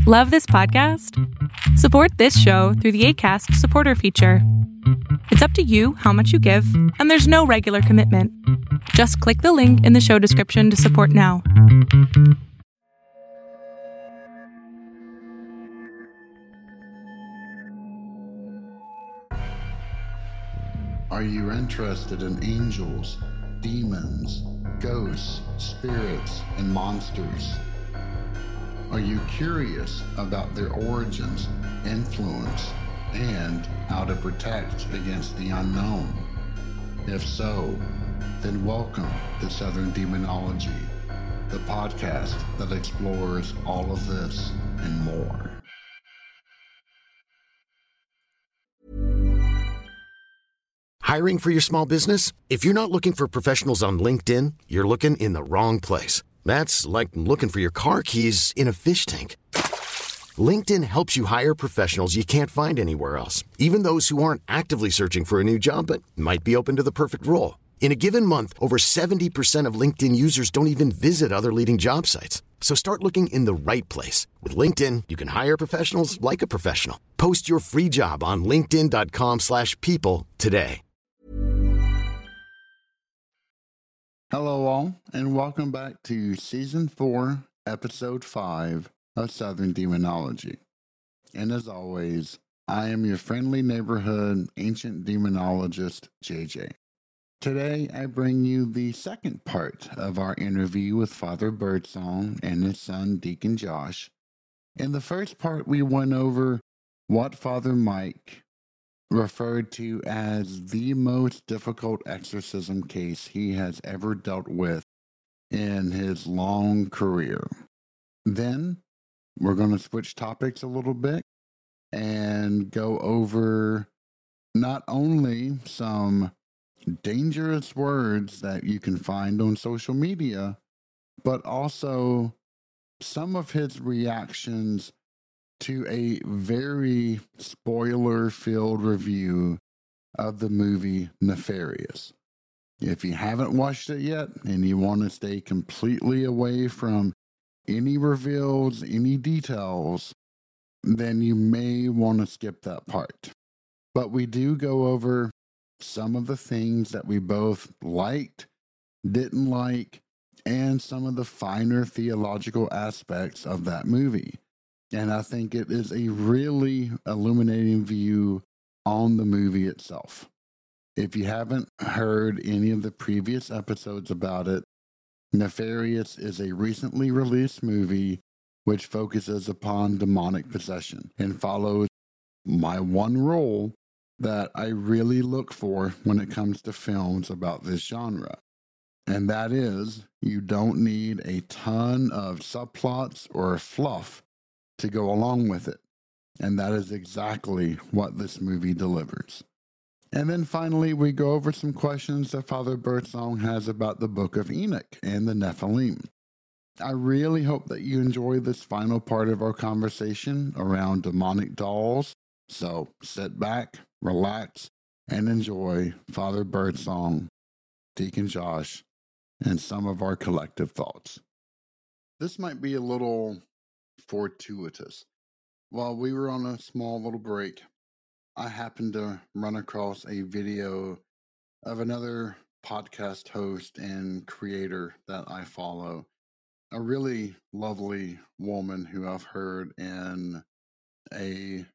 Love this podcast? Support this show through the Acast supporter feature. It's up to you how much you give, and there's no regular commitment. Just click the link in the show description to support now. Are you interested in angels, demons, ghosts, spirits, and monsters? Are you curious about their origins, influence, and how to protect against the unknown? If so, then welcome to Southern Demonology, the podcast that explores all of this and more. Hiring for your small business? If you're not looking for professionals on LinkedIn, you're looking in the wrong place. That's like looking for your car keys in a fish tank. LinkedIn helps you hire professionals you can't find anywhere else, even those who aren't actively searching for a new job but might be open to the perfect role. In a given month, over 70% of LinkedIn users don't even visit other leading job sites. So start looking in the right place. With LinkedIn, you can hire professionals like a professional. Post your free job on linkedin.com/people today. Hello all, and welcome back to Season 4, Episode 5 of Southern Demonology. And as always, I am your friendly neighborhood ancient demonologist, JJ. Today, I bring you the second part of our interview with Father Birdsong and his son, Deacon Josh. In the first part, we went over what Father Mike referred to as the most difficult exorcism case he has ever dealt with in his long career. Then we're going to switch topics a little bit and go over not only some dangerous words that you can find on social media, but also some of his reactions to a very spoiler-filled review of the movie Nefarious. If you haven't watched it yet and you want to stay completely away from any reveals, any details, then you may want to skip that part. But we do go over some of the things that we both liked, didn't like, and some of the finer theological aspects of that movie. And I think it is a really illuminating view on the movie itself. If you haven't heard any of the previous episodes about it, Nefarious is a recently released movie which focuses upon demonic possession and follows my one rule that I really look for when it comes to films about this genre. And that is, you don't need a ton of subplots or fluff to go along with it. And that is exactly what this movie delivers. And then finally, we go over some questions that Father Birdsong has about the Book of Enoch and the Nephilim. I really hope that you enjoy this final part of our conversation around demonic dolls. So sit back, relax, and enjoy Father Birdsong, Deacon Josh, and some of our collective thoughts. This might be a little fortuitous. While we were on a small little break, I happened to run across a video of another podcast host and creator that I follow. A really lovely woman who I've heard in a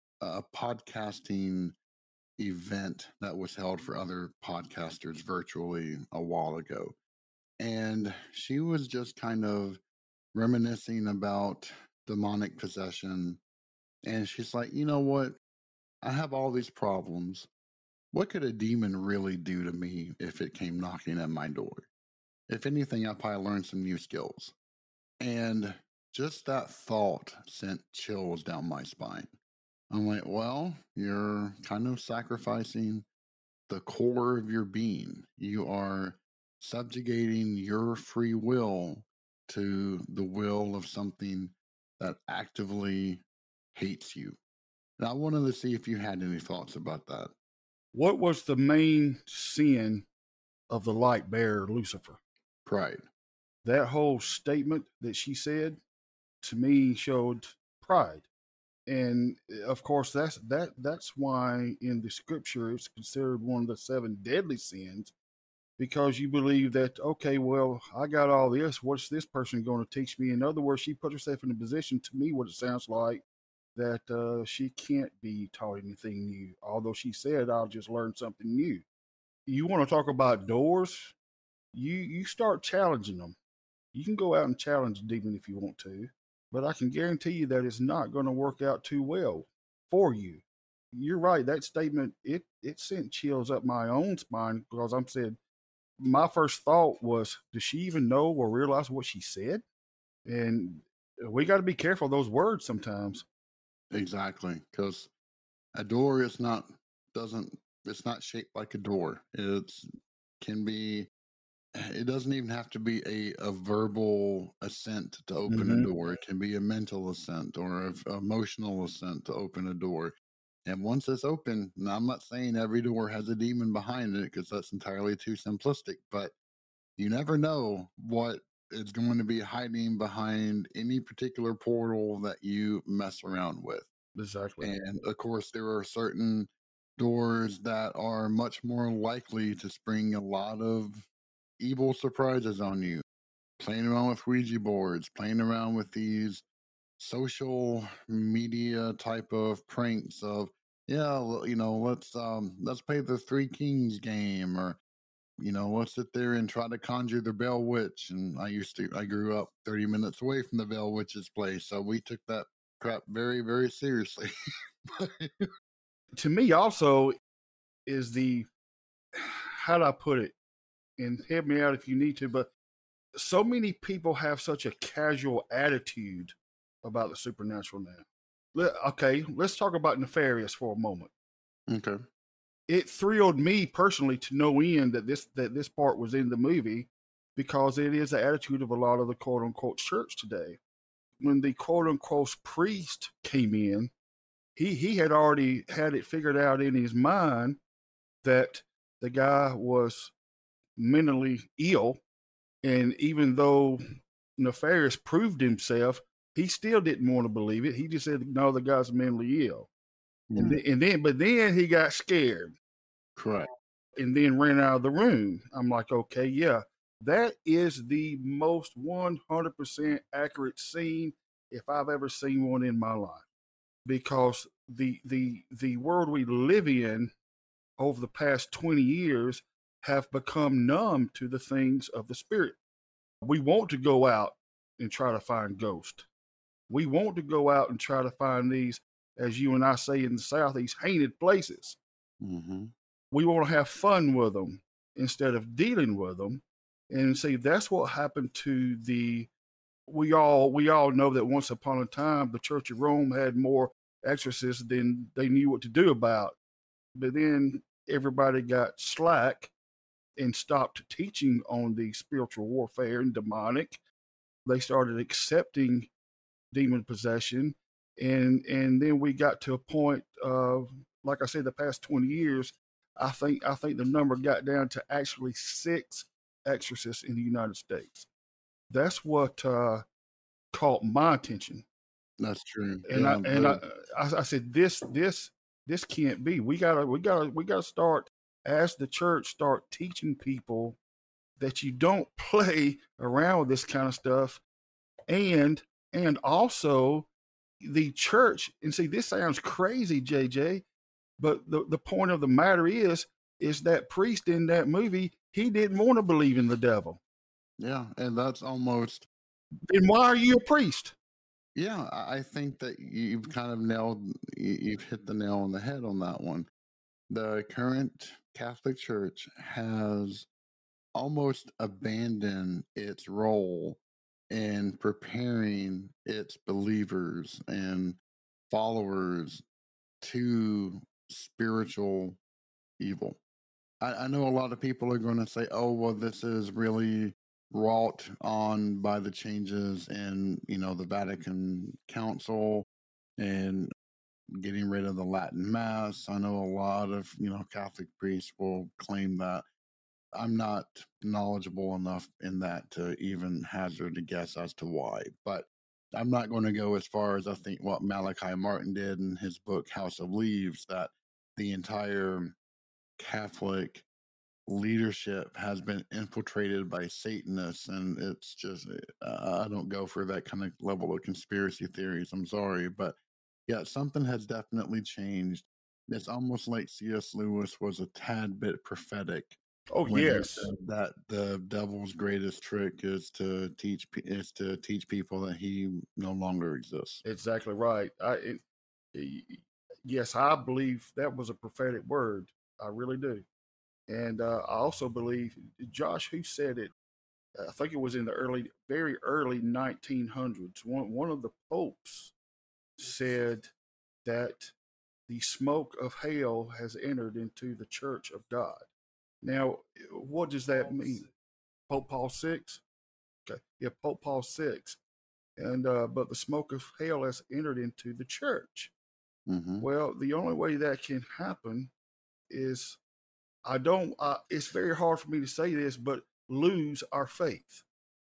podcasting event that was held for other podcasters virtually a while ago. And she was just kind of reminiscing about demonic possession. And she's like, you know what? I have all these problems. What could a demon really do to me if it came knocking at my door? If anything, I'd probably learn some new skills. And just that thought sent chills down my spine. I'm like, well, you're kind of sacrificing the core of your being. You are subjugating your free will to the will of something that actively hates you. And I wanted to see if you had any thoughts about that. What was the main sin of the light bearer, Lucifer? Pride. That whole statement that she said to me showed pride. And of course, that's why in the scripture it's considered one of the 7 deadly sins, because you believe that, okay, well, I got all this. What's this person going to teach me? In other words, she put herself in a position, to me, what it sounds like, that she can't be taught anything new. Although she said, I'll just learn something new. You want to talk about doors? You start challenging them. You can go out and challenge a demon if you want to, but I can guarantee you that it's not going to work out too well for you. You're right. That statement, it sent chills up my own spine, because I'm saying, my first thought was, does she even know or realize what she said? And we got to be careful of those words sometimes. Exactly, because a door is not it's not shaped like a door. It doesn't even have to be a verbal assent to open a door. It can be a mental assent or an emotional assent to open a door. And once it's open, now I'm not saying every door has a demon behind it, because that's entirely too simplistic, but you never know what is going to be hiding behind any particular portal that you mess around with. Exactly. And of course, there are certain doors that are much more likely to spring a lot of evil surprises on you. Playing around with Ouija boards, playing around with these social media type of pranks of, yeah, let's play the Three Kings game, or let's sit there and try to conjure the Bell Witch. And I grew up 30 minutes away from the Bell Witch's place, so we took that crap very, very seriously. To me, also, is how do I put it? And help me out if you need to, but so many people have such a casual attitude about the supernatural now. Okay, let's talk about nefarious for a moment. Okay. It thrilled me personally to no end that this part was in the movie, because it is the attitude of a lot of the quote unquote church today. When the quote unquote priest came in, he had already had it figured out in his mind that the guy was mentally ill. And even though Nefarious proved himself, he still didn't want to believe it. He just said, no, the guy's mentally ill. But then he got scared. Correct. And then ran out of the room. I'm like, okay, yeah, that is the most 100% accurate scene if I've ever seen one in my life. Because the world we live in over the past 20 years have become numb to the things of the spirit. We want to go out and try to find ghosts. We want to go out and try to find these, as you and I say in the South, these haunted places. Mm-hmm. We want to have fun with them instead of dealing with them. And see, that's what happened to we all know that once upon a time, the Church of Rome had more exorcists than they knew what to do about. But then everybody got slack and stopped teaching on the spiritual warfare and demonic. They started accepting demon possession. And then we got to a point of, like I said, the past 20 years, I think the number got down to actually 6 exorcists in the United States. That's what caught my attention. That's true. And I said, this can't be. We gotta start, as the church, start teaching people that you don't play around with this kind of stuff, and also the church. And see, this sounds crazy, JJ, but the point of the matter is that priest in that movie, he didn't want to believe in the devil. Yeah, and that's almost. Then why are you a priest? Yeah, I think that you've kind of you've hit the nail on the head on that one. The current Catholic Church has almost abandoned its role in preparing its believers and followers to spiritual evil. I know a lot of people are going to say, oh, well, this is really wrought on by the changes in, the Vatican Council and getting rid of the Latin Mass. I know a lot of, Catholic priests will claim that. I'm not knowledgeable enough in that to even hazard a guess as to why. But I'm not going to go as far as I think what Malachi Martin did in his book House of Leaves, that the entire Catholic leadership has been infiltrated by Satanists, and it's just I don't go for that kind of level of conspiracy theories. I'm sorry, but yeah, something has definitely changed. It's almost like C.S. Lewis was a tad bit prophetic Oh, when he yes. said that the devil's greatest trick is to teach people that he no longer exists. Exactly right. Yes, I believe that was a prophetic word. I really do. And I also believe, Josh, who said it? I think it was in the very early 1900s. One of the popes said that the smoke of hell has entered into the church of God. Now, what does that mean? Pope Paul VI? Okay. Yeah, Pope Paul VI. And but the smoke of hell has entered into the church. Mm-hmm. Well, the only way that can happen is it's very hard for me to say this, but lose our faith.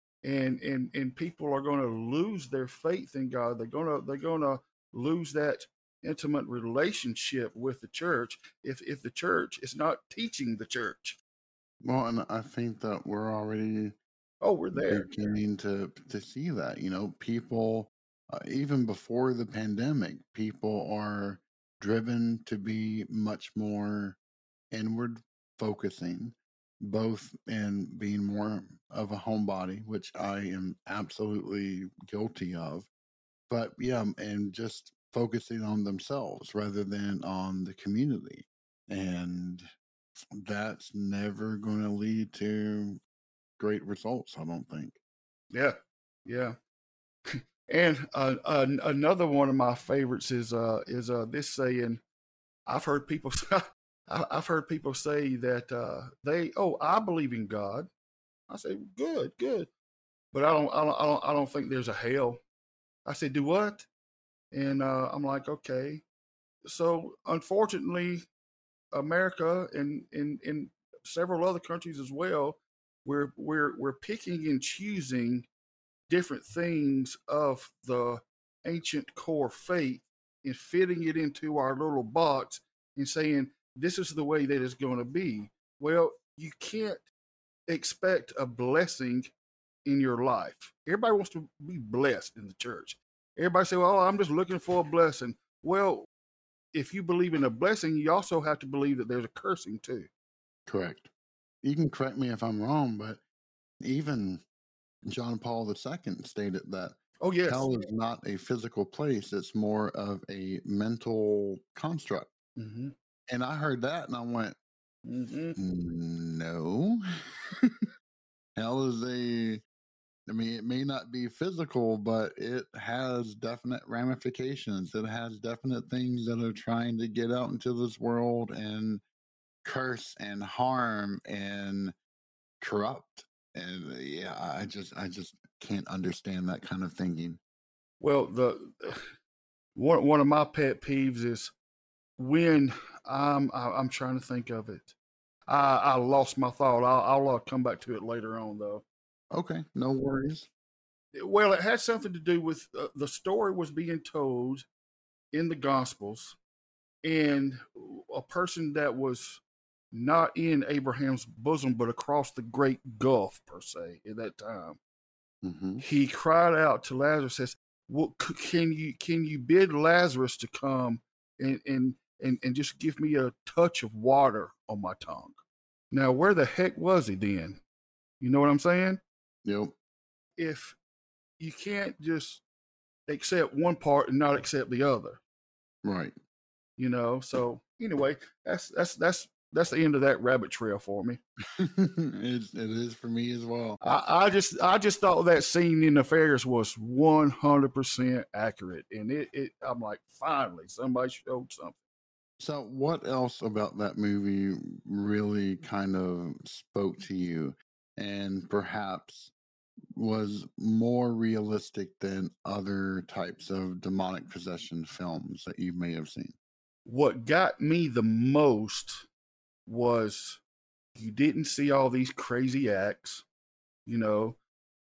And people are going to lose their faith in God. They're going to lose that intimate relationship with the church if the church is not teaching the church. Well, and I think that we're already We're there. beginning to see that. People, even before the pandemic, people are driven to be much more inward focusing, both in being more of a homebody, which I am absolutely guilty of, but yeah, and just focusing on themselves rather than on the community. And that's never going to lead to great results, I don't think. Yeah, yeah. And another one of my favorites is this saying. I've heard people I've heard people say that I believe in God. I say good, good, but I don't think there's a hell. I say do what? And I'm like okay. So unfortunately, America and in several other countries as well, we're picking and choosing different things of the ancient core faith and fitting it into our little box and saying this is the way that it's going to be. Well, you can't expect a blessing in your life. Everybody wants to be blessed in the church. Everybody say, "Well, I'm just looking for a blessing." Well, if you believe in a blessing, you also have to believe that there's a cursing too. Correct. You can correct me if I'm wrong, but even John Paul II stated that Oh yes. hell is not a physical place, it's more of a mental construct. Mm-hmm. And I heard that and I went, Mm-hmm. no. Hell is it may not be physical, but it has definite ramifications. It has definite things that are trying to get out into this world and curse and harm and corrupt. And yeah, I just can't understand that kind of thinking. Well, one of my pet peeves is when I'm trying to think of it. I lost my thought. I'll come back to it later on though. Okay, no worries. Well, it had something to do with the story was being told in the Gospels, and a person that was not in Abraham's bosom, but across the great gulf per se at that time. Mm-hmm. He cried out to Lazarus, says, "Well, can you bid Lazarus to come and just give me a touch of water on my tongue?" Now, where the heck was he then? You know what I'm saying? Yep. If you can't just accept one part and not accept the other, Right. So anyway, that's the end of that rabbit trail for me. It is for me as well. I just thought that scene in the Ferris was 100% accurate, and it I'm like, finally somebody showed something. So, what else about that movie really kind of spoke to you and perhaps was more realistic than other types of demonic possession films that you may have seen? What got me the most was you didn't see all these crazy acts,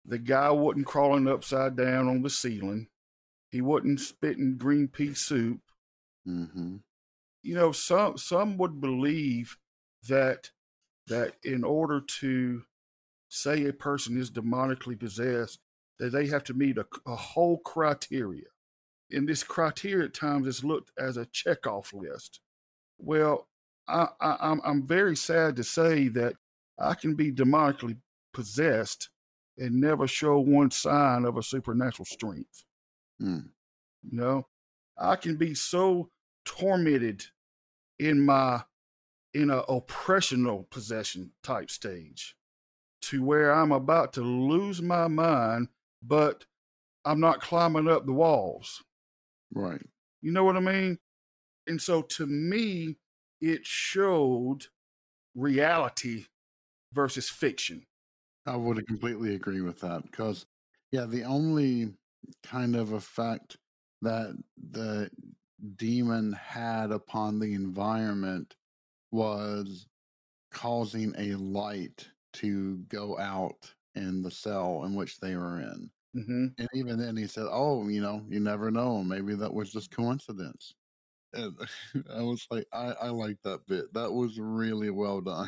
The guy wasn't crawling upside down on the ceiling. He wasn't spitting green pea soup. Mm-hmm. You know, some would believe that in order to say a person is demonically possessed, that they have to meet a whole criteria. And this criteria at times is looked as a checkoff list. Well, I'm very sad to say that I can be demonically possessed and never show one sign of a supernatural strength. Mm. You know, I can be so tormented in a oppressional possession type stage to where I'm about to lose my mind, but I'm not climbing up the walls. Right. You know what I mean? And so to me, it showed reality versus fiction. I would completely agree with that because, yeah, the only kind of effect that the demon had upon the environment was causing a light to go out in the cell in which they were in. Mm-hmm. And even then, he said, "Oh, you never know. Maybe that was just coincidence." And I was like, I like that bit. That was really well done.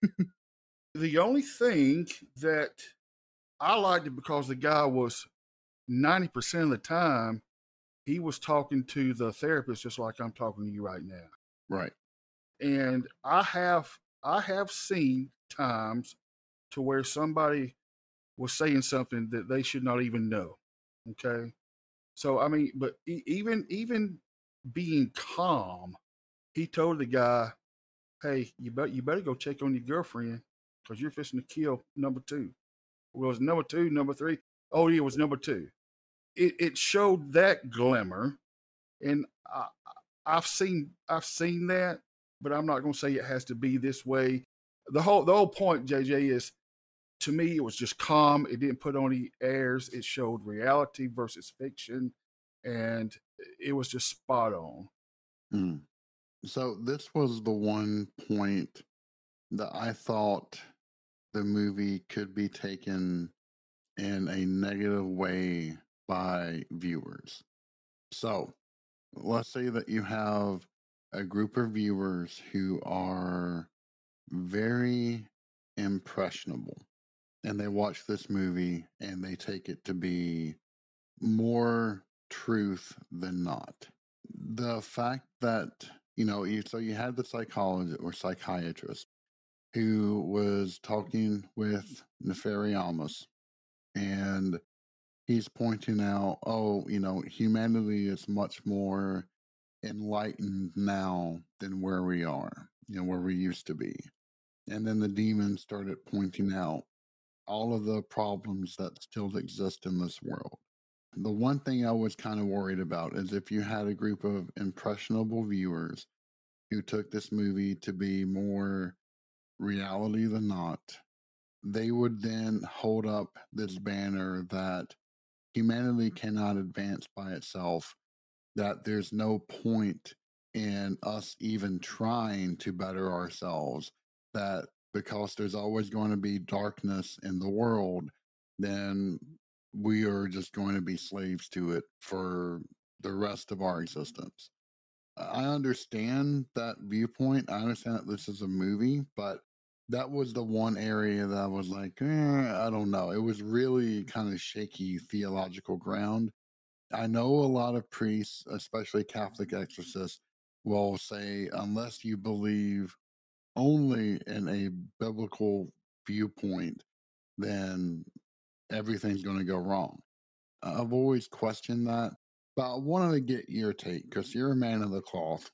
The only thing that I liked it because the guy was 90% of the time, he was talking to the therapist just like I'm talking to you right now. Right. And I have seen times to where somebody was saying something that they should not even know. Okay. So I mean, but even being calm, he told the guy, "Hey, you better go check on your girlfriend because you're fixing to kill number two." Well, it was number two, number three? Oh, yeah, it was number two. It showed that glimmer, and I've seen that, but I'm not going to say it has to be this way. The whole point, JJ, is to me it was just calm. It didn't put on any airs. It showed reality versus fiction, and it was just spot on. Mm. So this was the one point that I thought the movie could be taken in a negative way by viewers. So let's say that you have a group of viewers who are very impressionable and they watch this movie and they take it to be more truth than not. The fact that, you had the psychologist or psychiatrist who was talking with Nefariamus, and he's pointing out, humanity is much more enlightened now than where we are, where we used to be. And then the demon started pointing out all of the problems that still exist in this world. The one thing I was kind of worried about is if you had a group of impressionable viewers who took this movie to be more reality than not, they would then hold up this banner that humanity cannot advance by itself, that there's no point in us even trying to better ourselves, that because there's always going to be darkness in the world, then we are just going to be slaves to it for the rest of our existence. I understand that viewpoint. I understand that this is a movie, but that was the one area that I was like, I don't know. It was really kind of shaky theological ground. I know a lot of priests, especially Catholic exorcists, will say, unless you believe only in a biblical viewpoint, then everything's going to go wrong. I've always questioned that, but I wanted to get your take because you're a man of the cloth.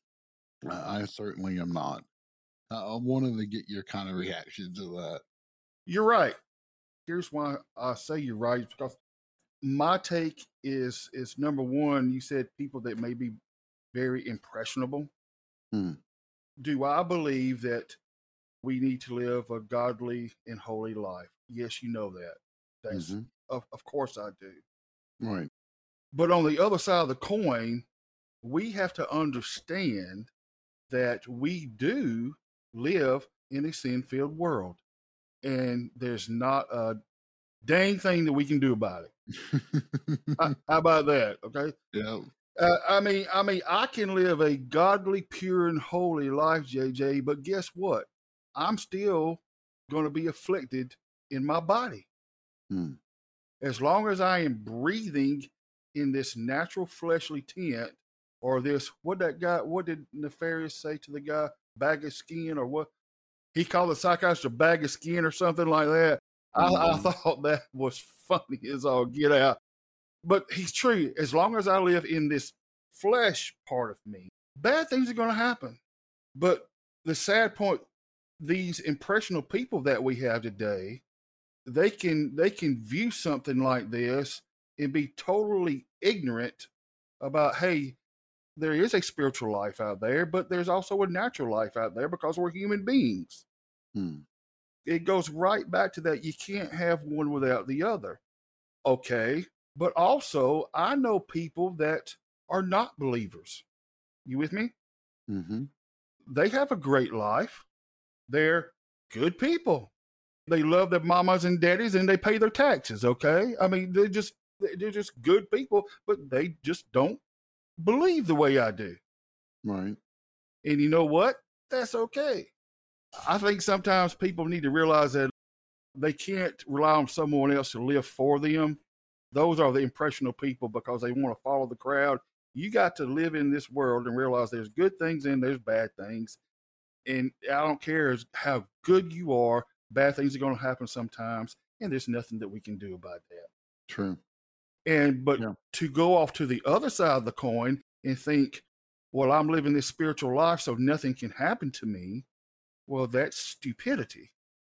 I certainly am not. I wanted to get your kind of reaction to that. You're right. Here's why I say you're right, because my take is number one, you said people that may be very impressionable. Do I believe that we need to live a godly and holy life? Yes, you know that. That's of course I do. Right. But on the other side of the coin, we have to understand that we do live in a sin-filled world. And there's not a dang thing that we can do about it. How about that? Okay. Yeah. I mean, I can live a godly, pure, and holy life, JJ. But guess what? I'm still going to be afflicted in my body. As long as I am breathing in this natural fleshly tent, or this, what did Nefarious say to the guy? Bag of skin, or what? He called the psychiatrist a bag of skin or something like that. I thought that was funny as all get out. But he's true. As long as I live in this flesh part of me, bad things are going to happen. But the sad point, these impressionable people that we have today, they can view something like this and be totally ignorant about, hey, there is a spiritual life out there, but there's also a natural life out there because we're human beings. It goes right back to that. You can't have one without the other. Okay. But also, I know people that are not believers. You with me? They have a great life. They're good people. They love their mamas and daddies, and they pay their taxes. Okay. I mean, they're just good people, but they just don't believe the way I do. Right. And you know what? That's okay. I think sometimes people need to realize that they can't rely on someone else to live for them. Those are the impressionable people because they want to follow the crowd. You got to live in this world and realize there's good things and there's bad things. And I don't care how good you are, bad things are going to happen sometimes. And there's nothing that we can do about that. True. But to go off to the other side of the coin and think, well, I'm living this spiritual life, so nothing can happen to me. Well, that's stupidity.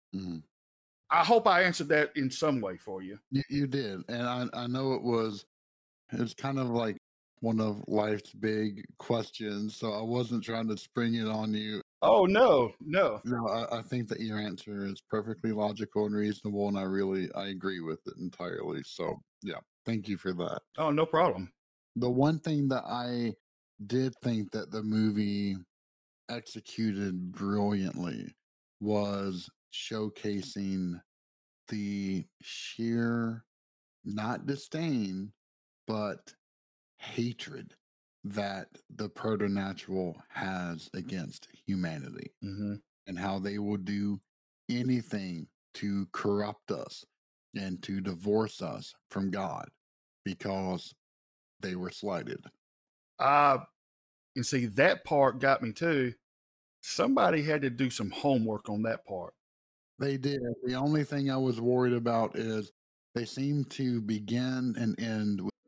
I hope I answered that in some way for you. You did. And I know it's kind of like one of life's big questions. So I wasn't trying to spring it on you. Oh, no. No, I think that your answer is perfectly logical and reasonable. And I agree with it entirely. So yeah, thank you for that. Oh, no problem. The one thing that I did think that the movie executed brilliantly was showcasing the sheer, not disdain, but hatred that the preternatural has against humanity, and how they will do anything to corrupt us and to divorce us from God because they were slighted. And see, that part got me too. Somebody had to do some homework on that part. They did. The only thing I was worried about is they seem to begin and end with.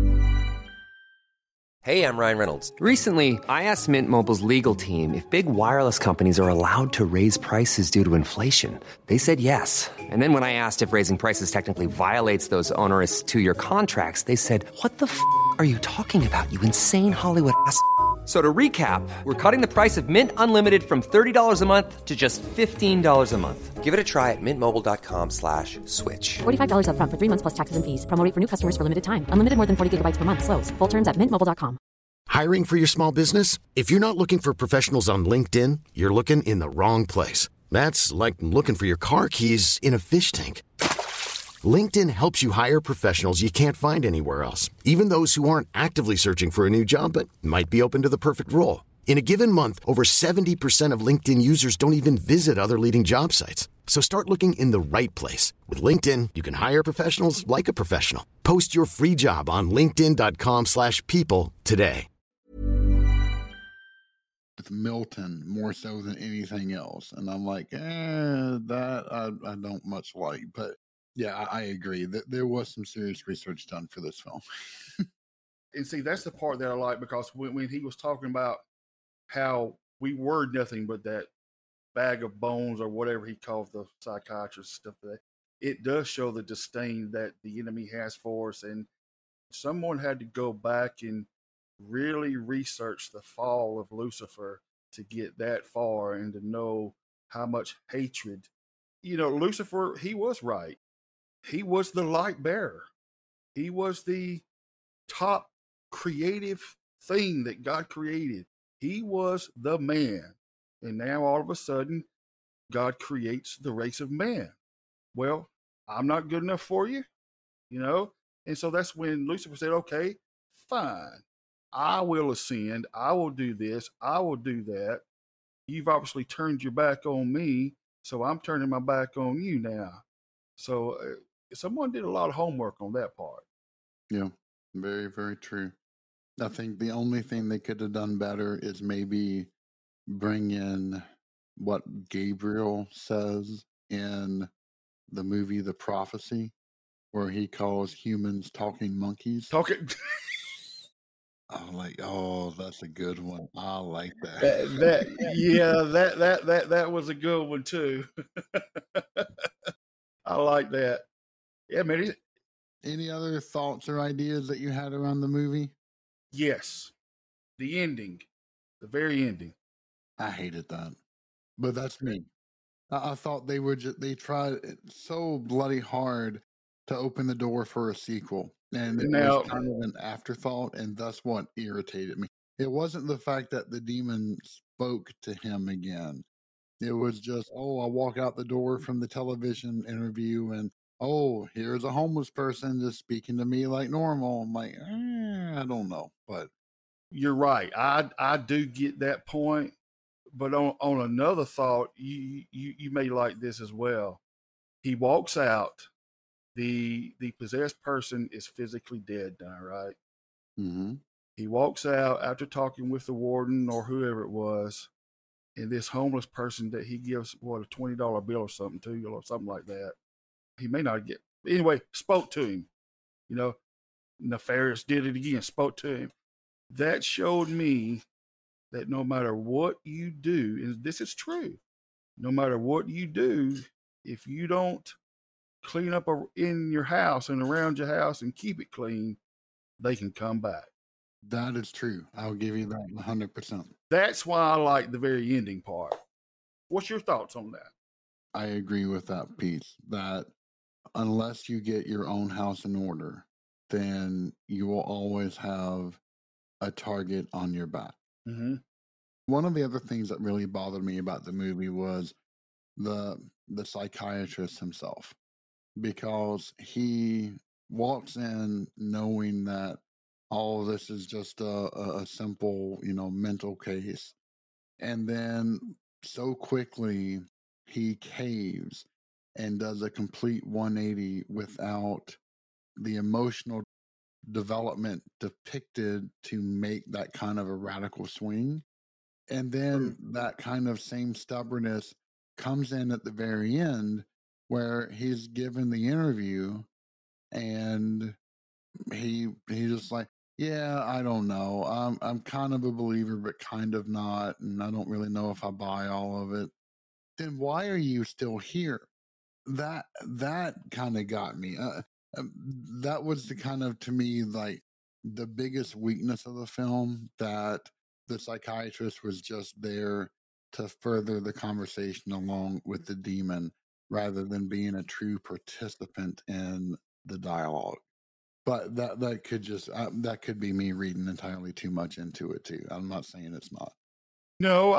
Hey, I'm Ryan Reynolds. Recently, I asked Mint Mobile's legal team if big wireless companies are allowed to raise prices due to inflation. They said yes. And then when I asked if raising prices technically violates those onerous 2-year contracts, they said, "What the f*** are you talking about, you insane Hollywood ass?" So to recap, we're cutting the price of Mint Unlimited from $30 a month to just $15 a month. Give it a try at mintmobile.com/switch. $45 up front for 3 months plus taxes and fees. Promo rate for new customers for limited time. Unlimited more than 40 gigabytes per month. Slows full terms at mintmobile.com. Hiring for your small business? If you're not looking for professionals on LinkedIn, you're looking in the wrong place. That's like looking for your car keys in a fish tank. LinkedIn helps you hire professionals you can't find anywhere else, even those who aren't actively searching for a new job but might be open to the perfect role. In a given month, over 70% of LinkedIn users don't even visit other leading job sites. So start looking in the right place. With LinkedIn, you can hire professionals like a professional. Post your free job on linkedin.com/people today. With Milton more so than anything else. And I'm like, that I don't much like. But yeah, I agree that there was some serious research done for this film. And see, that's the part that I like, because when he was talking about how we were nothing but that bag of bones, or whatever he calls the psychiatrist stuff, that it does show the disdain that the enemy has for us. And someone had to go back and really research the fall of Lucifer to get that far and to know how much hatred. Lucifer, he was right. He was the light bearer. He was the top creative thing that God created. He was the man. And now all of a sudden, God creates the race of man. Well, I'm not good enough for you, you know? And so that's when Lucifer said, okay, fine. I will ascend. I will do this. I will do that. You've obviously turned your back on me, so I'm turning my back on you now. So someone did a lot of homework on that part. Yeah, very, very true. I think the only thing they could have done better is maybe bring in what Gabriel says in the movie The Prophecy, where he calls humans talking monkeys. Talking. I'm like, oh, that's a good one. I like that. that was a good one too. I like that. Yeah, man. Any other thoughts or ideas that you had around the movie? Yes, the ending, the very ending. I hated that, but that's me. I thought they tried so bloody hard to open the door for a sequel, and it was kind of an afterthought, and that's what irritated me. It wasn't the fact that the demon spoke to him again. It was just, oh, I walk out the door from the television interview, and oh, here's a homeless person just speaking to me like normal. I'm like, I don't know, but you're right. I do get that point, but on another thought, you may like this as well. He walks out. The possessed person is physically dead now, right? Mm-hmm. He walks out after talking with the warden or whoever it was, and this homeless person that he gives a $20 bill or something to, or something like that. He may not get anyway. Spoke to him, you know. Nefarious did it again. Spoke to him. That showed me that no matter what you do, and this is true, no matter what you do, if you don't clean up in your house and around your house and keep it clean, they can come back. That is true. I'll give you that 100%. That's why I like the very ending part. What's your thoughts on that? I agree with that piece, that unless you get your own house in order, then you will always have a target on your back. Mm-hmm. One of the other things that really bothered me about the movie was the psychiatrist himself, because he walks in knowing that all this is just a simple, mental case. And then so quickly he caves and does a complete 180 without the emotional development depicted to make that kind of a radical swing. And then that kind of same stubbornness comes in at the very end, where he's given the interview and he's just like, yeah, I don't know. I'm kind of a believer, but kind of not, and I don't really know if I buy all of it. Then why are you still here? That kind of got me. That was the kind of, to me, like the biggest weakness of the film, that the psychiatrist was just there to further the conversation along with the demon rather than being a true participant in the dialogue. But that could just that could be me reading entirely too much into it too. I'm not saying it's not. No,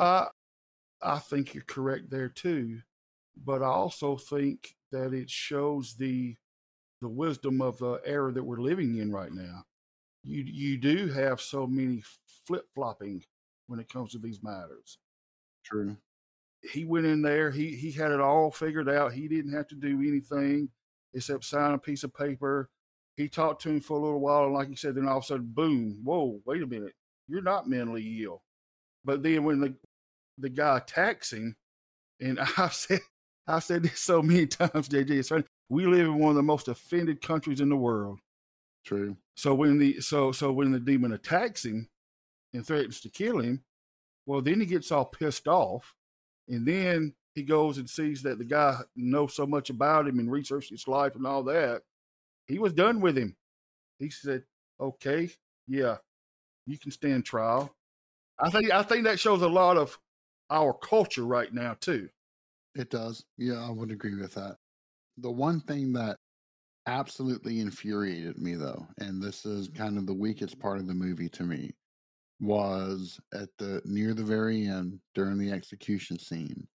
I think you're correct there too, but I also think that it shows the wisdom of the era that we're living in right now. You do have so many flip flopping when it comes to these matters. True. He went in there. He had it all figured out. He didn't have to do anything except sign a piece of paper. He talked to him for a little while, and like you said, then all of a sudden, boom! Whoa! Wait a minute! You're not mentally ill. But then when the guy attacks him, and I've said this so many times, JJ, it's funny. We live in one of the most offended countries in the world. True. So when the demon attacks him and threatens to kill him, well, then he gets all pissed off, and then he goes and sees that the guy knows so much about him and researched his life and all that. He was done with him. He said, "Okay, yeah, you can stand trial." I think that shows a lot of our culture right now too. It does. Yeah, I would agree with that. The one thing that absolutely infuriated me, though, and this is kind of the weakest part of the movie to me, was at near the very end during the execution scene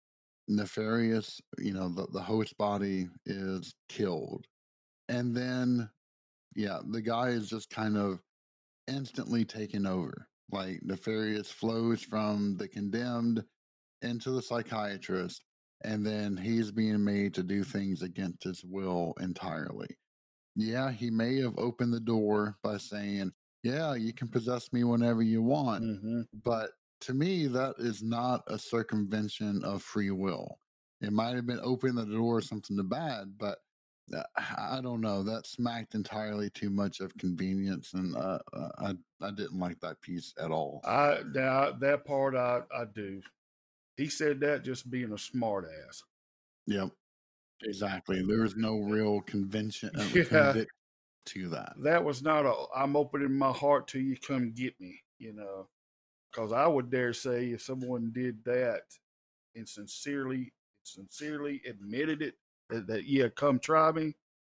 Nefarious, the host body is killed. And then, yeah, the guy is just kind of instantly taken over. Like Nefarious flows from the condemned into the psychiatrist, and then he's being made to do things against his will entirely. Yeah, he may have opened the door by saying, yeah, you can possess me whenever you want. Mm-hmm. But to me, that is not a circumvention of free will. It might have been opening the door or something to bad, but I don't know. That smacked entirely too much of convenience, and I didn't like that piece at all. Now that part I do. He said that just being a smart ass. Yep, exactly. There was no real conviction Yeah. to that. That was not I'm opening my heart to you, come get me, because I would dare say if someone did that and sincerely admitted it, that yeah, come try me,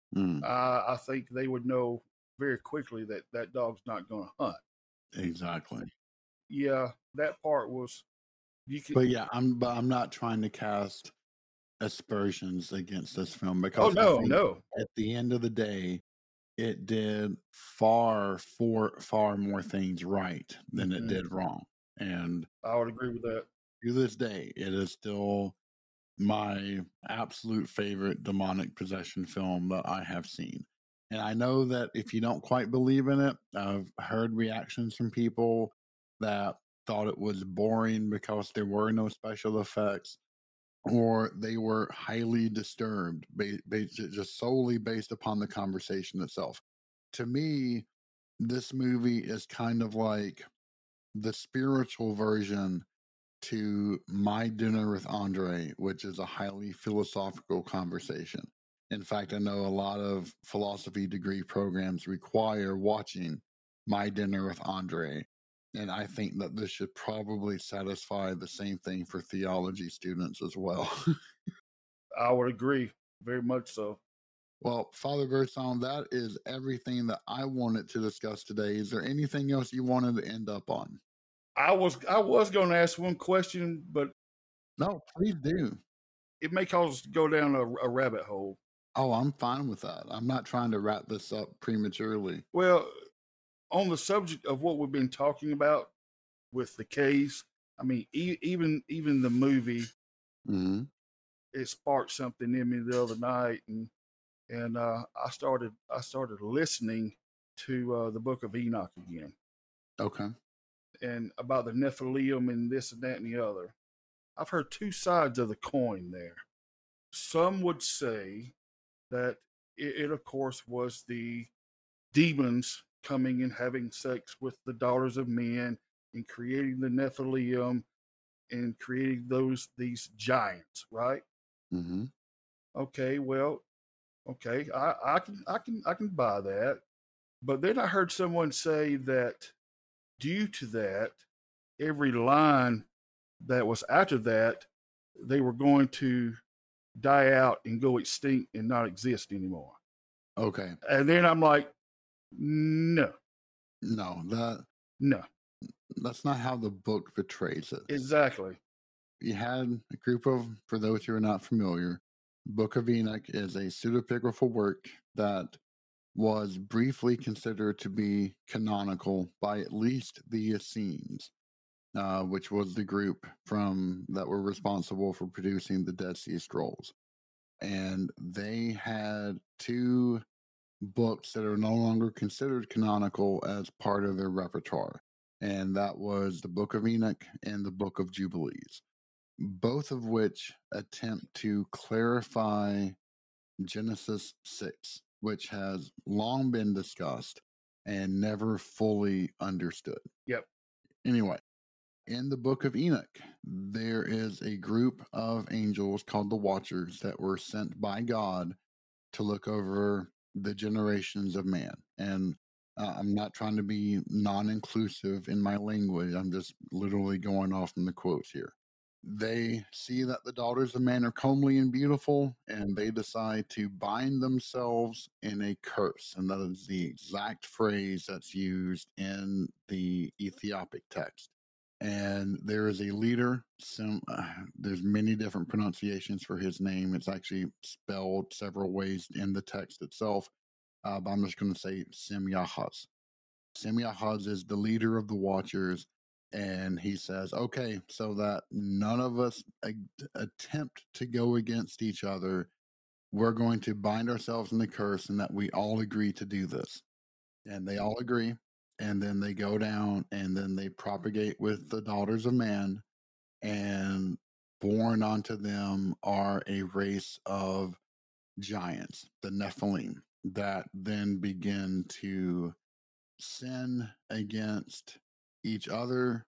I think they would know very quickly that dog's not going to hunt. Exactly. Yeah, that part was. But yeah, I'm not trying to cast aspersions against this film because no. At the end of the day, it did far more things right than it did wrong, and I would agree with that. To this day, it is still my absolute favorite demonic possession film that I have seen. And I know that if you don't quite believe in it, I've heard reactions from people that thought it was boring because there were no special effects, or they were highly disturbed, just solely based upon the conversation itself. To me, this movie is kind of like the spiritual version to My Dinner with Andre, which is a highly philosophical conversation. In fact, I know a lot of philosophy degree programs require watching My Dinner with Andre. And I think that this should probably satisfy the same thing for theology students as well. I would agree, very much so. Well, Father Gerson, that is everything that I wanted to discuss today. Is there anything else you wanted to end up on? I was going to ask one question, but no, please do. It may cause us to go down a rabbit hole. Oh, I'm fine with that. I'm not trying to wrap this up prematurely. Well, on the subject of what we've been talking about with the case, I mean, even the movie, it sparked something in me the other night, and I started listening to the Book of Enoch again. Okay. And about the Nephilim and this and that and the other. I've heard two sides of the coin there. Some would say that it of course, was the demons coming and having sex with the daughters of men and creating the Nephilim and creating these giants, right? Mm-hmm. Okay, well, okay, I can buy that. But then I heard someone say that due to that, every line that was after that, they were going to die out and go extinct and not exist anymore. Okay. And then I'm like, no. That's not how the book portrays it. Exactly. You had a group of, for those who are not familiar, Book of Enoch is a pseudepigraphal work that was briefly considered to be canonical by at least the Essenes, which was the group that were responsible for producing the Dead Sea Scrolls. And they had two books that are no longer considered canonical as part of their repertoire. And that was the Book of Enoch and the Book of Jubilees, both of which attempt to clarify Genesis 6, which has long been discussed and never fully understood. Yep. Anyway, in the Book of Enoch, there is a group of angels called the Watchers that were sent by God to look over the generations of man. And I'm not trying to be non-inclusive in my language. I'm just literally going off from the quotes here. They see that the daughters of man are comely and beautiful, and they decide to bind themselves in a curse. And that is the exact phrase that's used in the Ethiopic text. And there is a leader. There's many different pronunciations for his name. It's actually spelled several ways in the text itself. But I'm just going to say Sem-Yahaz. Sem-Yahaz is the leader of the Watchers, and he says, okay, so that none of us attempt to go against each other, we're going to bind ourselves in the curse, and that we all agree to do this. And they all agree. And then they go down and then they propagate with the daughters of man, and born unto them are a race of giants, the Nephilim, that then begin to sin against each other,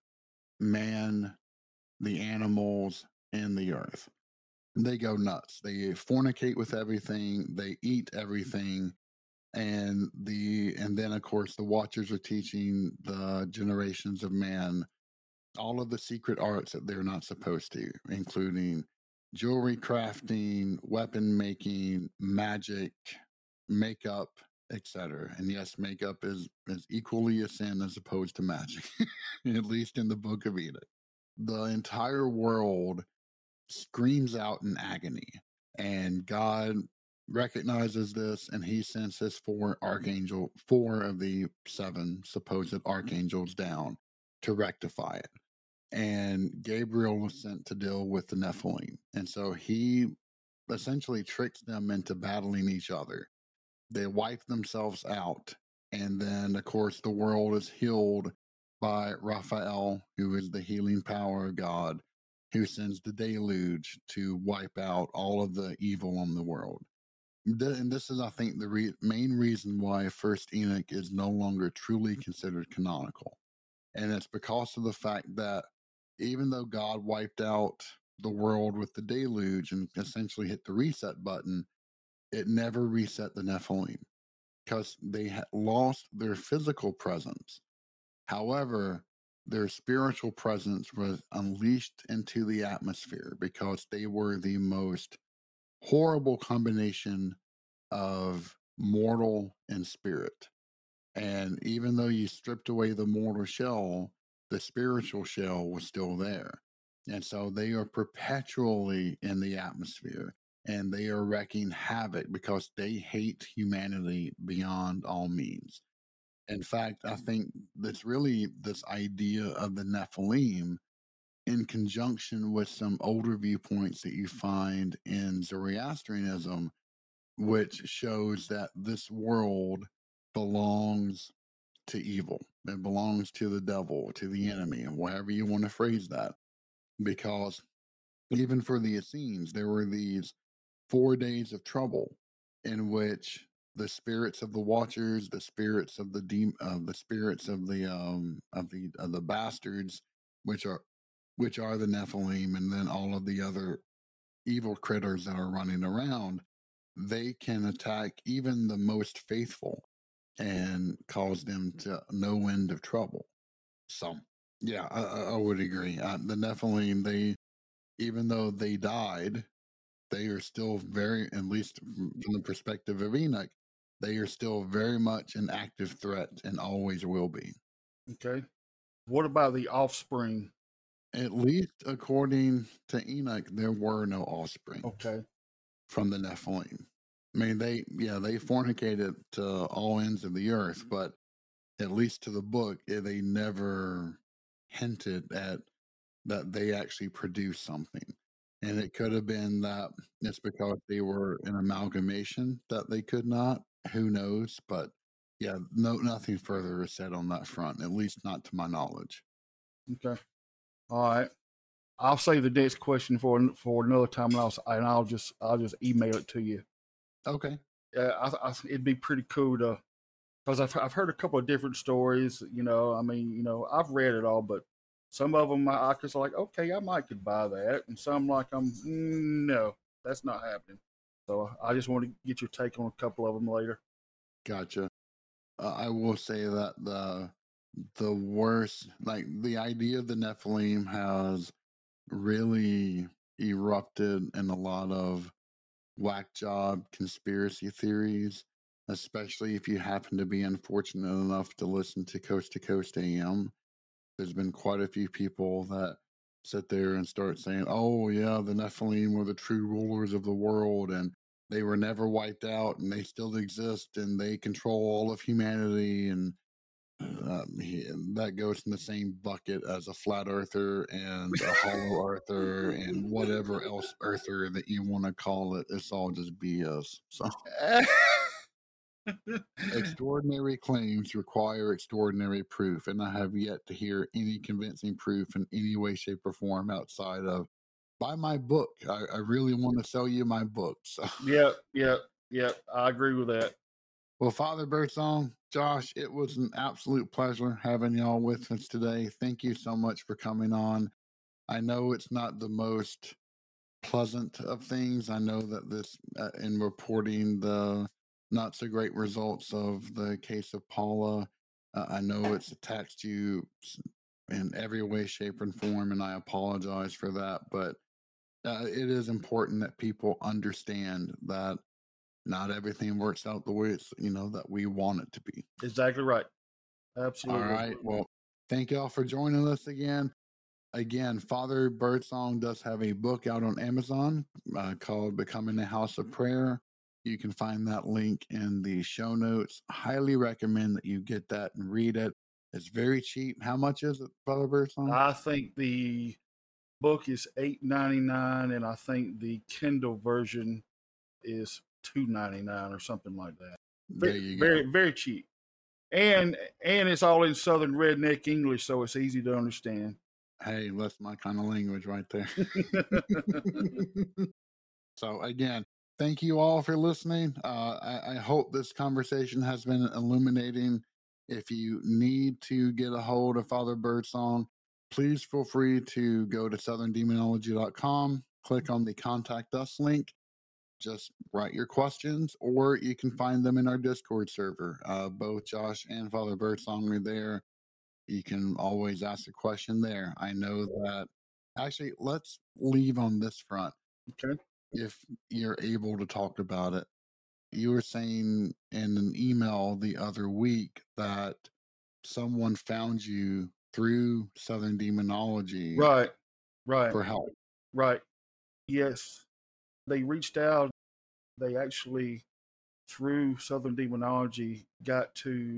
man, the animals, and the earth. They go nuts. They fornicate with everything. They eat everything. And then of course the Watchers are teaching the generations of man all of the secret arts that they're not supposed to, including jewelry crafting, weapon making, magic, makeup, etc. And yes, makeup is equally a sin as opposed to magic, at least in the Book of Enoch. The entire world screams out in agony, and God recognizes this, and he sends his four of the seven supposed archangels down to rectify it. And Gabriel was sent to deal with the Nephilim. And so he essentially tricks them into battling each other. They wipe themselves out. And then, of course, the world is healed by Raphael, who is the healing power of God, who sends the deluge to wipe out all of the evil on the world. And this is, I think, the main reason why First Enoch is no longer truly considered canonical. And it's because of the fact that even though God wiped out the world with the deluge and essentially hit the reset button, it never reset the Nephilim because they had lost their physical presence. However, their spiritual presence was unleashed into the atmosphere because they were the most horrible combination of mortal and spirit. And even though you stripped away the mortal shell, the spiritual shell was still there. And so they are perpetually in the atmosphere, and they are wreaking havoc because they hate humanity beyond all means. In fact, I think that's really this idea of the Nephilim in conjunction with some older viewpoints that you find in Zoroastrianism, which shows that this world belongs to evil. It belongs to the devil, to the enemy, and however you want to phrase that. Because even for the Essenes, there were these 4 days of trouble in which the spirits of the Watchers, the spirits of the spirits of the bastards, which are the Nephilim, and then all of the other evil critters that are running around, they can attack even the most faithful and cause them to no end of trouble. So, yeah, I would agree. The Nephilim, even though they died, they are still very, at least from the perspective of Enoch, they are still very much an active threat and always will be. Okay. What about the offspring? At least according to Enoch, there were no offspring. Okay. From the Nephilim. I mean, they fornicated to all ends of the earth, but at least to the book, they never hinted at that they actually produced something. And it could have been that it's because they were an amalgamation that they could not. Who knows? But yeah, nothing further is said on that front, at least not to my knowledge. Okay. All right. I'll save the next question for another time, and I'll just email it to you. Okay. Yeah, it'd be pretty cool to, because I've heard a couple of different stories. I mean, I've read it all, but some of them I was like, okay, I might could buy that, and some like no, that's not happening. So I just want to get your take on a couple of them later. Gotcha. I will say that the worst, like the idea of the Nephilim has really erupted in a lot of whack job conspiracy theories, especially if you happen to be unfortunate enough to listen to Coast AM. there's been quite a few people that sit there and start saying, oh, yeah, the Nephilim were the true rulers of the world and they were never wiped out and they still exist and they control all of humanity. And that goes in the same bucket as a flat earther and a hollow earther and whatever else earther that you want to call it. It's all just BS. So extraordinary claims require extraordinary proof, and I have yet to hear any convincing proof in any way, shape, or form outside of buy my book. I really want to sell you my book. So. Yep. I agree with that. Well, Father Birdsong, Josh, it was an absolute pleasure having y'all with us today. Thank you so much for coming on. I know it's not the most pleasant of things. I know that this, in reporting the not so great results of the case of Paula, I know it's taxed you in every way, shape, and form, and I apologize for that. But it is important that people understand that not everything works out the way it's, that we want it to be. Exactly right. Absolutely. All right. Well, thank y'all for joining us again. Again, Father Birdsong does have a book out on Amazon called Becoming a House of Prayer. You can find that link in the show notes. Highly recommend that you get that and read it. It's very cheap. How much is it, Father Birdsong? I think the book is $8.99, and I think the Kindle version is $2.99 or something like that. There you go. Very, very cheap. And it's all in Southern redneck English, so it's easy to understand. Hey, that's my kind of language right there. So again, thank you all for listening. I hope this conversation has been illuminating. If you need to get a hold of Father Birdsong, please feel free to go to southerndemonology.com, click on the Contact Us link, just write your questions, or you can find them in our Discord server. Both Josh and Father Birdsong are there. You can always ask a question there. I know that. Actually, let's leave on this front. Okay. If you're able to talk about it, you were saying in an email the other week that someone found you through Southern Demonology. Right. For help. Right. Yes. They reached out. They actually, through Southern Demonology, got to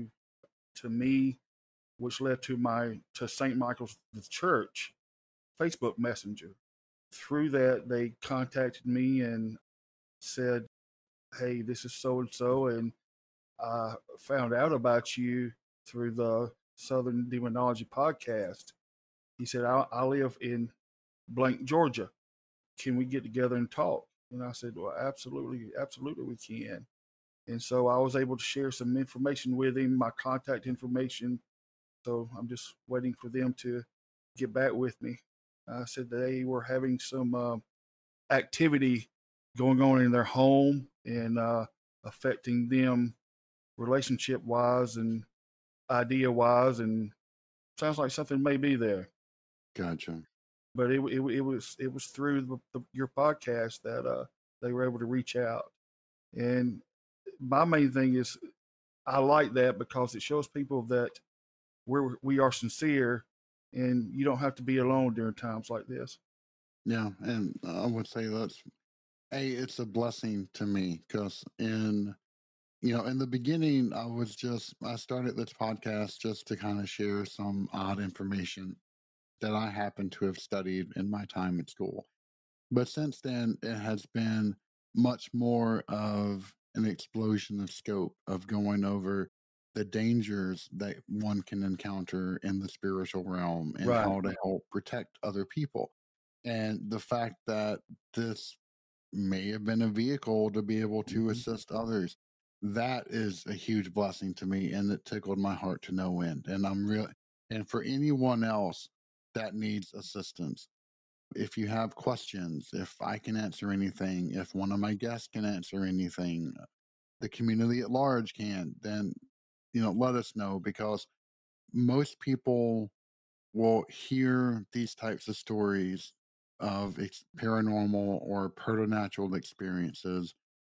me, which led to St. Michael's the Church Facebook Messenger. Through that, they contacted me and said, hey, this is so-and-so, and I found out about you through the Southern Demonology podcast. He said, I live in blank, Georgia. Can we get together and talk? And I said, well, absolutely we can. And so I was able to share some information with him, my contact information. So I'm just waiting for them to get back with me. I said they were having some activity going on in their home and affecting them relationship-wise and idea-wise, and sounds like something may be there. Gotcha. But it was through your podcast that they were able to reach out. And my main thing is I like that because it shows people that we are sincere, and you don't have to be alone during times like this. Yeah, and I would say it's a blessing to me because in the beginning, I started this podcast just to kind of share some odd information that I happen to have studied in my time at school. But since then, it has been much more of an explosion of scope of going over the dangers that one can encounter in the spiritual realm and how to help protect other people. And the fact that this may have been a vehicle to be able to assist others, that is a huge blessing to me, and it tickled my heart to no end. And for anyone else that needs assistance, if you have questions, if I can answer anything, if one of my guests can answer anything, the community at large can, then let us know, because most people will hear these types of stories of paranormal or preternatural experiences,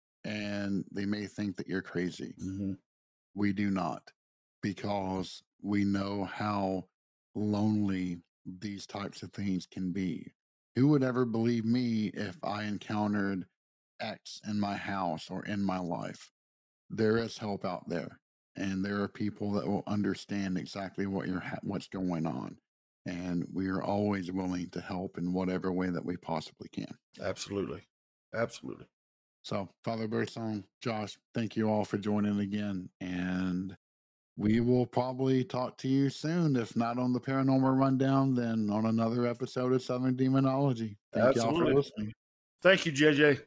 and they may think that you're crazy. Mm-hmm. We do not, because we know how lonely these types of things can be. Who would ever believe me if I encountered X in my house or in my life? There is help out there, and there are people that will understand exactly what's going on, and we are always willing to help in whatever way that we possibly can. Absolutely. So, Father Birdsong, Josh, thank you all for joining again, and we will probably talk to you soon, if not on the Paranormal Rundown, then on another episode of Southern Demonology. Thank you all for listening. Thank you, JJ.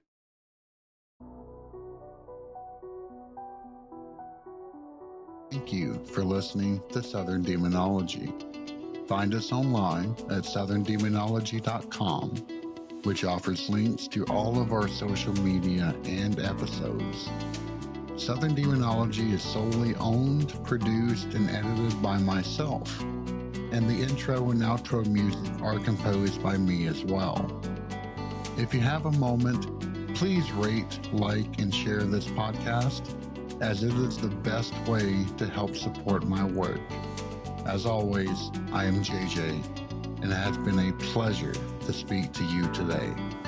Thank you for listening to Southern Demonology. Find us online at southerndemonology.com, which offers links to all of our social media and episodes. Southern Demonology is solely owned, produced, and edited by myself, and the intro and outro music are composed by me as well. If you have a moment, please rate, like, and share this podcast, as it is the best way to help support my work. As always, I am JJ, and it has been a pleasure to speak to you today.